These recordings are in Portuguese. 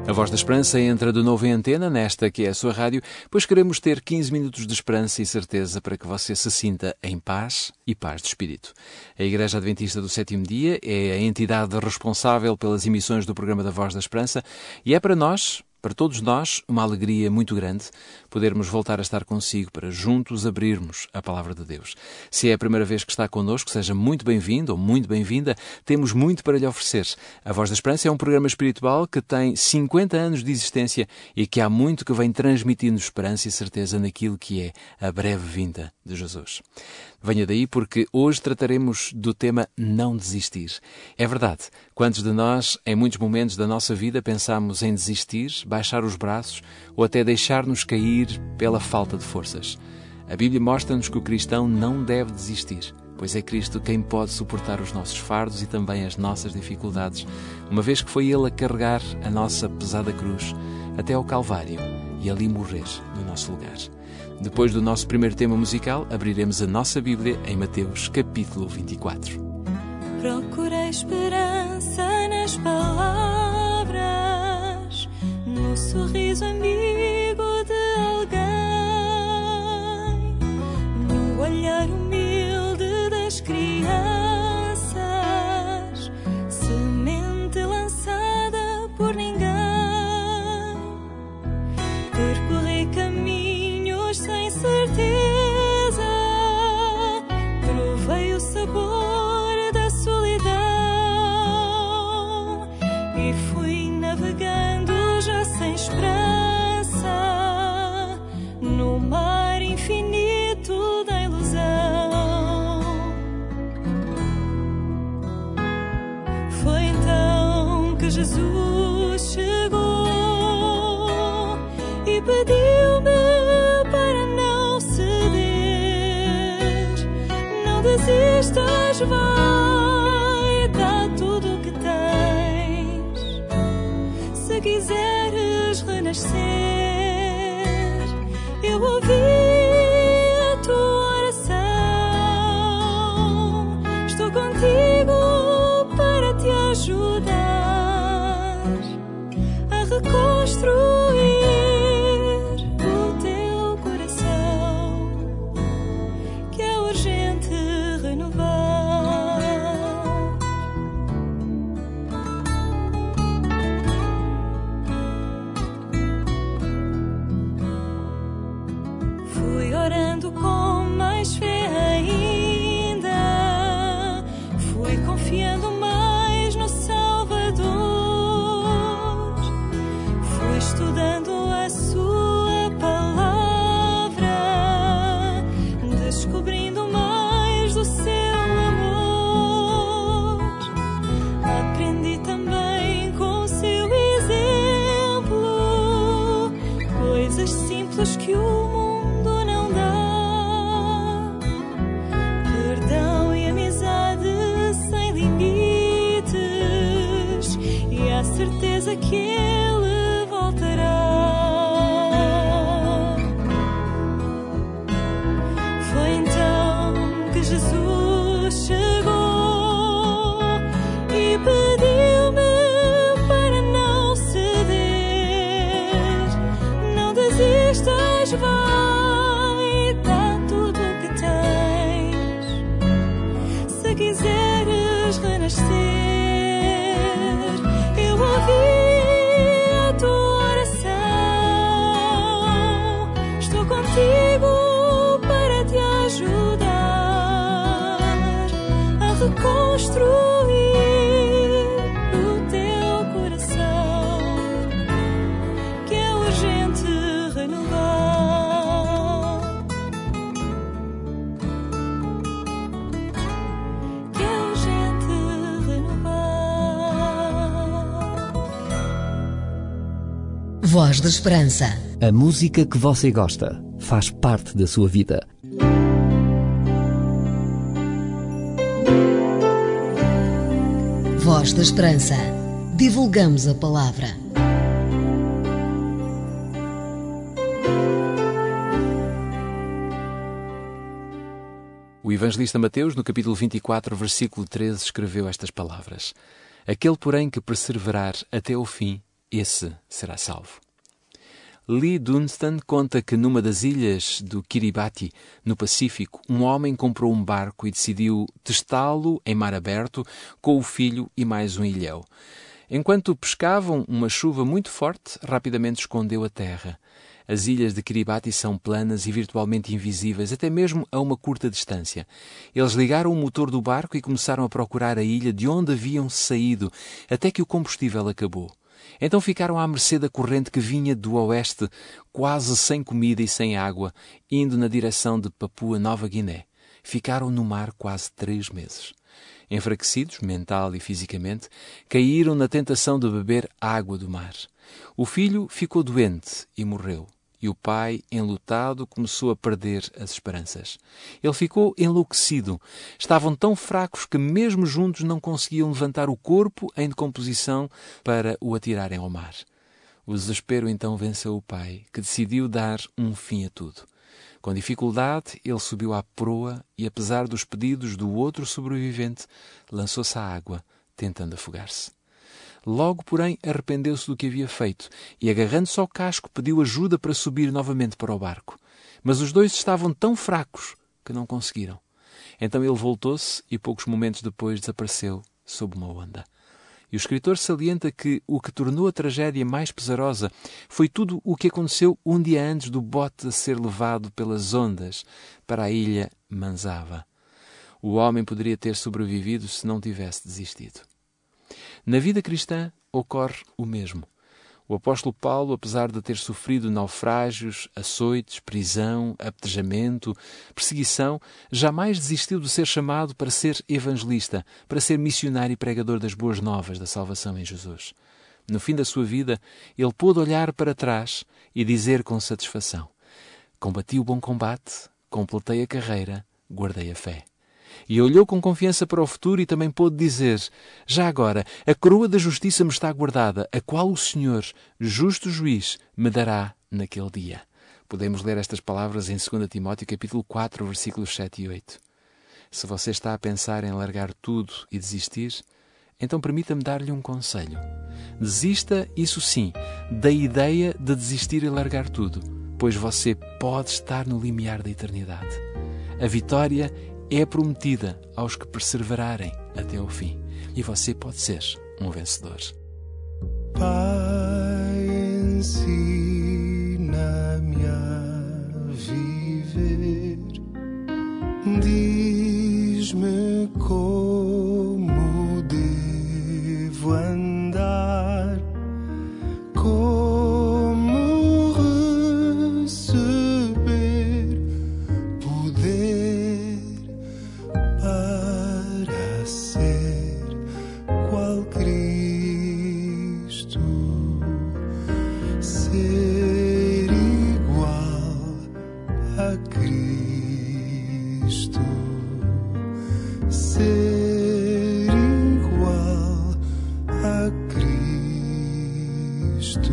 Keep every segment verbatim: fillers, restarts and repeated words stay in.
A Voz da Esperança entra de novo em antena, nesta que é a sua rádio, pois queremos ter quinze minutos de esperança e certeza para que você se sinta em paz e paz de espírito. A Igreja Adventista do Sétimo Dia é a entidade responsável pelas emissões do programa da Voz da Esperança e é para nós, para todos nós, uma alegria muito grande podermos voltar a estar consigo para juntos abrirmos a Palavra de Deus. Se é a primeira vez que está connosco, seja muito bem-vindo ou muito bem-vinda. Temos muito para lhe oferecer. A Voz da Esperança é um programa espiritual que tem cinquenta anos de existência e que há muito que vem transmitindo esperança e certeza naquilo que é a breve vinda de Jesus. Venha daí porque hoje trataremos do tema não desistir. É verdade, quantos de nós, em muitos momentos da nossa vida, pensamos em desistir, baixar os braços ou até deixar-nos cair pela falta de forças? A Bíblia mostra-nos que o cristão não deve desistir, pois é Cristo quem pode suportar os nossos fardos e também as nossas dificuldades, uma vez que foi Ele a carregar a nossa pesada cruz até ao Calvário e ali morrer no nosso lugar. Depois do nosso primeiro tema musical, abriremos a nossa Bíblia em Mateus capítulo vinte e quatro. Procurei esperança nas palavras, no sorriso amigo de alguém, no olhar humilde das crianças, semente lançada por ninguém. Percorri caminhos sem certeza, provei o sabor da solidão e fui navegando já sem esperança no mar infinito da ilusão. Foi então que Jesus chegou e pediu-me para não ceder. Não desistas, vai, dá tudo o que tens. Se quiseres renascer, eu ouvi a tua oração. Estou contigo para te ajudar a reconstruir com mais fé ainda, fui confiando mais no Salvador, fui estudando a sua palavra, descobrindo mais do seu amor. Aprendi também com o seu exemplo coisas simples que o mundo não dá. A certeza que Ele voltará. Foi então que Jesus chegou e pediu-me para não ceder. Não desistas, vai, dá tudo o que tens. Se quiseres renascer, ouvi a tua oração. Estou contigo para te ajudar a reconstruir o teu coração, que é urgente renovar, que é urgente renovar. Voz da Esperança. A música que você gosta faz parte da sua vida. Voz da Esperança. Divulgamos a palavra. O evangelista Mateus, no capítulo vinte e quatro, versículo treze, escreveu estas palavras: Aquele, porém, que perseverar até ao fim, esse será salvo. Lee Dunstan conta que numa das ilhas do Kiribati, no Pacífico, um homem comprou um barco e decidiu testá-lo em mar aberto com o filho e mais um ilhéu. Enquanto pescavam, uma chuva muito forte rapidamente escondeu a terra. As ilhas de Kiribati são planas e virtualmente invisíveis, até mesmo a uma curta distância. Eles ligaram o motor do barco e começaram a procurar a ilha de onde haviam saído, até que o combustível acabou. Então ficaram à mercê da corrente que vinha do oeste, quase sem comida e sem água, indo na direção de Papua Nova Guiné. Ficaram no mar quase três meses. Enfraquecidos, mental e fisicamente, caíram na tentação de beber água do mar. O filho ficou doente e morreu. E o pai, enlutado, começou a perder as esperanças. Ele ficou enlouquecido. Estavam tão fracos que mesmo juntos não conseguiam levantar o corpo em decomposição para o atirarem ao mar. O desespero então venceu o pai, que decidiu dar um fim a tudo. Com dificuldade, ele subiu à proa e, apesar dos pedidos do outro sobrevivente, lançou-se à água, tentando afogar-se. Logo, porém, arrependeu-se do que havia feito e, agarrando-se ao casco, pediu ajuda para subir novamente para o barco. Mas os dois estavam tão fracos que não conseguiram. Então ele voltou-se e, poucos momentos depois, desapareceu sob uma onda. E o escritor salienta que o que tornou a tragédia mais pesarosa foi tudo o que aconteceu um dia antes do bote a ser levado pelas ondas para a ilha Manzava. O homem poderia ter sobrevivido se não tivesse desistido. Na vida cristã ocorre o mesmo. O apóstolo Paulo, apesar de ter sofrido naufrágios, açoites, prisão, apedrejamento, perseguição, jamais desistiu de ser chamado para ser evangelista, para ser missionário e pregador das boas novas da salvação em Jesus. No fim da sua vida, ele pôde olhar para trás e dizer com satisfação: combati o bom combate, completei a carreira, guardei a fé. E olhou com confiança para o futuro e também pôde dizer: já agora, a coroa da justiça me está guardada, a qual o Senhor, justo juiz, me dará naquele dia. Podemos ler estas palavras em dois Timóteo capítulo quatro, versículos sete e oito. Se você está a pensar em largar tudo e desistir, então permita-me dar-lhe um conselho. Desista, isso sim, da ideia de desistir e largar tudo, pois você pode estar no limiar da eternidade. A vitória é prometida aos que perseverarem até ao fim. E você pode ser um vencedor. Pai, ensina-me a viver. Diz-me como devo andar, como receber poder para ser qual Cristo, ser igual a Cristo, ser igual a Cristo.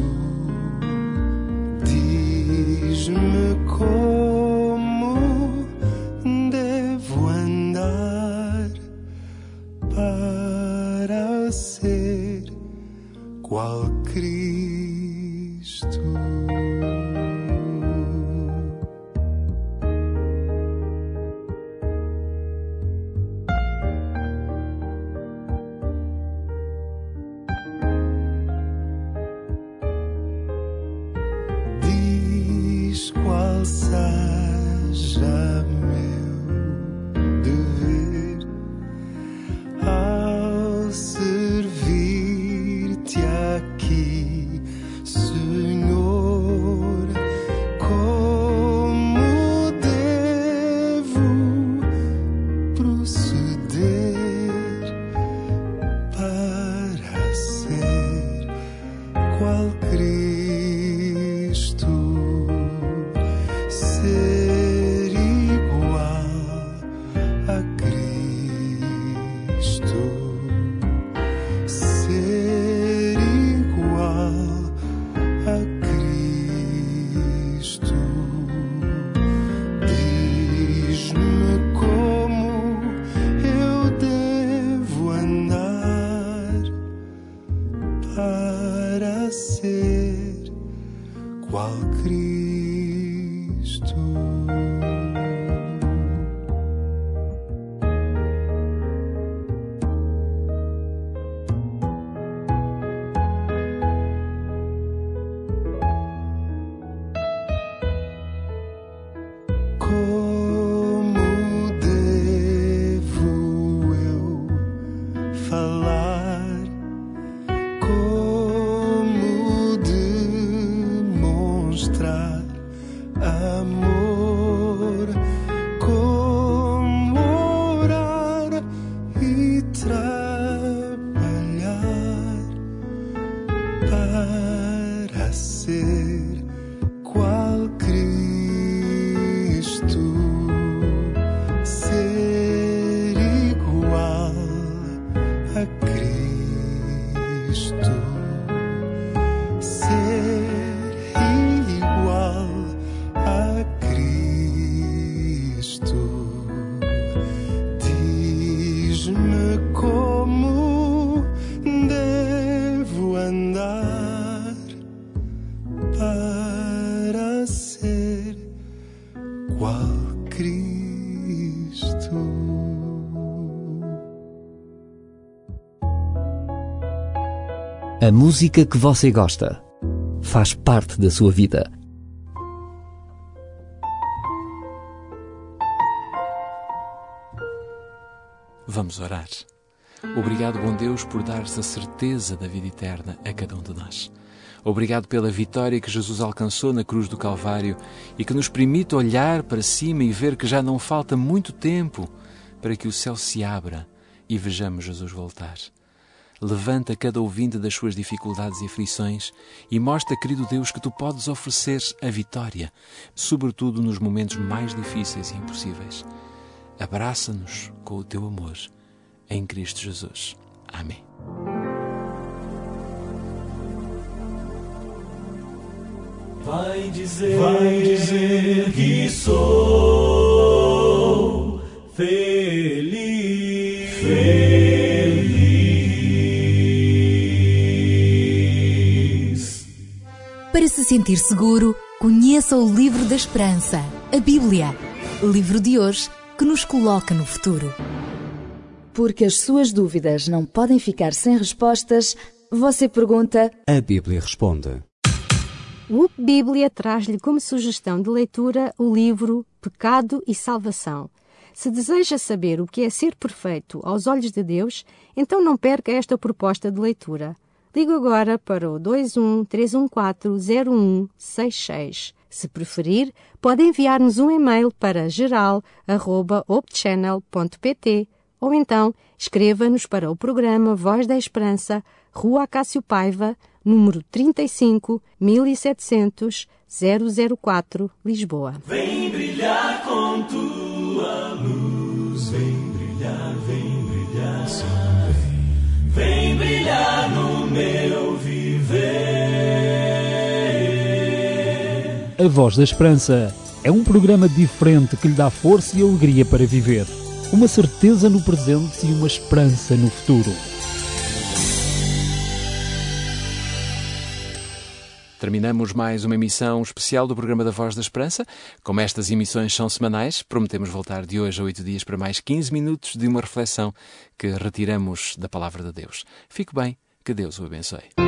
Diz-me como devo andar para ser qual Cristo. Diz qual seja meu dever ao servir-te aqui, Senhor. Como devo proceder para ser qual Cristo, ser igual a Cristo, ser igual a Cristo. Diz-me como eu devo andar para ser qual Cristo. A música que você gosta faz parte da sua vida. Vamos orar. Obrigado, bom Deus, por dar-nos a certeza da vida eterna a cada um de nós. Obrigado pela vitória que Jesus alcançou na cruz do Calvário e que nos permite olhar para cima e ver que já não falta muito tempo para que o céu se abra e vejamos Jesus voltar. Levanta cada ouvinte das suas dificuldades e aflições e mostra, querido Deus, que Tu podes oferecer a vitória, sobretudo nos momentos mais difíceis e impossíveis. Abraça-nos com o Teu amor, em Cristo Jesus. Amém. Vai dizer, vai dizer que sou feliz, feliz. Para se sentir seguro, conheça o Livro da Esperança, a Bíblia. Livro de hoje que nos coloca no futuro. Porque as suas dúvidas não podem ficar sem respostas, você pergunta... A Bíblia responde. O U P Bíblia traz-lhe como sugestão de leitura o livro Pecado e Salvação. Se deseja saber o que é ser perfeito aos olhos de Deus, então não perca esta proposta de leitura. Ligue agora para o dois um três um quatro zero um seis seis. Se preferir, pode enviar-nos um e-mail para geral arroba opchannel ponto pt ou então escreva-nos para o programa Voz da Esperança, Rua Acácio Paiva, número trinta e cinco, mil e setecentos, zero zero quatro, Lisboa. Vem brilhar com tua luz, vem brilhar, vem brilhar, sim, vem, vem brilhar no meu viver. A Voz da Esperança é um programa diferente que lhe dá força e alegria para viver, uma certeza no presente e uma esperança no futuro. Terminamos mais uma emissão especial do programa da Voz da Esperança. Como estas emissões são semanais, prometemos voltar de hoje a oito dias para mais quinze minutos de uma reflexão que retiramos da Palavra de Deus. Fique bem, que Deus o abençoe.